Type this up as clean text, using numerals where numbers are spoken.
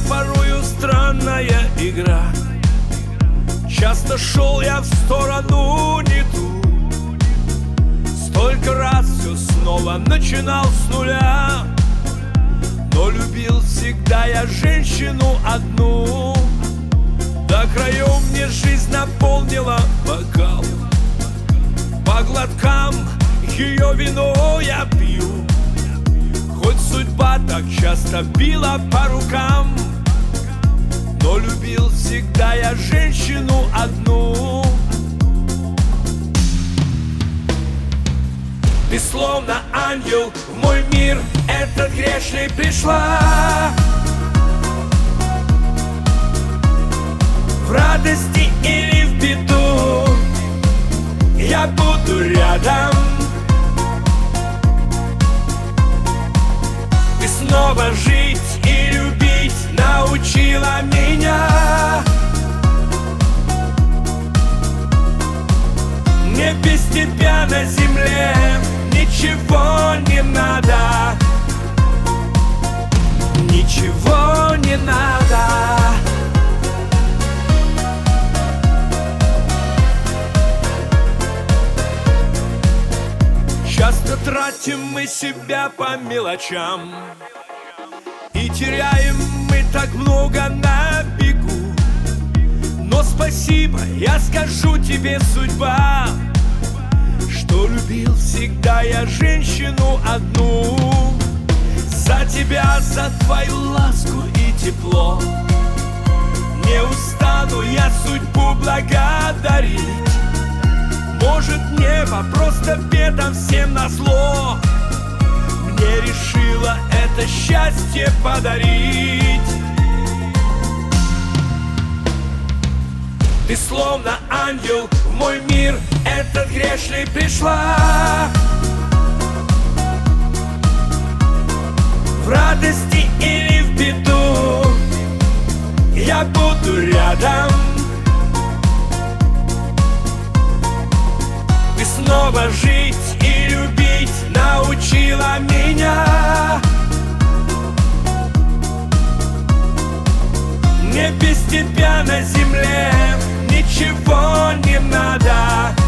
порою странная игра. Часто шел я в сторону не ту, столько раз все снова начинал с нуля. Но любил всегда я женщину одну. До краев мне жизнь наполнила бокал. По глоткам ее вино я пью. Хоть судьба так часто била по рукам, но любил всегда я женщину одну. Ты словно ангел в мой мир этот грешный пришла. В радости или в беду я буду рядом. Ты снова жить и любить научила меня. Мне без тебя на земле ничего не надо. Ничего не надо. Часто тратим мы себя по мелочам, и теряем мы так много на бегу. Но спасибо, я скажу тебе, судьба, что любил всегда я женщину одну. За тебя, за твою ласку и тепло не устану я судьбу благодарить. Может, небо просто бедам всем назло мне решила это счастье подарить. Ты словно ангел в мой мир этот грешный пришла. В радости или в беду я буду рядом. Ты снова жить и любить научила меня. Мне без тебя на земле ничего не надо.